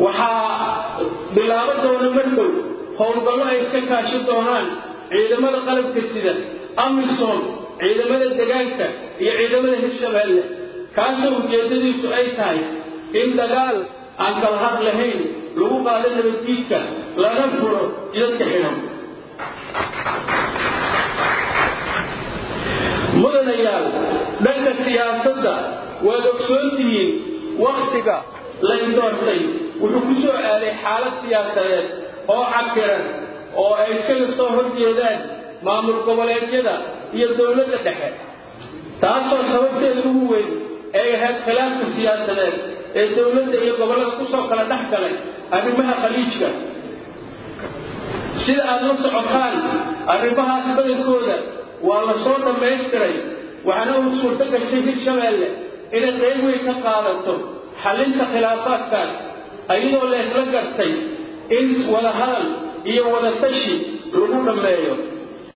waxaa bilaaban doona markow howlgallo ay iska kaashi doonaan ciidamada qalabka sida amisom ciidamada deegaanka iyo ciidamada Hirshabeelle kaasoo ujeedadiisu ay tahay in dagaal aan kala had lahayn lagu qaado nabadgelyada lana furo jidadka xiran mudanayaal dhanka siyaasadda waa ogsoontihiin waqtiga la doortay wuxuu ku soo aaday xaalad siyaasadeed oo cakiran oo ay iskaga soo horjeedaan maamul goboleedyada iyo dawladda dhexe taasoo sababteedu ugu weyn ay ahayd khilaafka siyaasadeed ee dawladda iyo gobollada ku soo kala dhex galay arrimaha khaliijka sida aad la socotaan arrimahaas badankooda waa la soo dhammaystiray waxaana uu suurto gashay Hirshabeelle inay qayb weyn ka qaadato xalinta khilaafaadkaas ayadoo la isla gartay in wada hadal iyo wada tashi lagu dhameeyo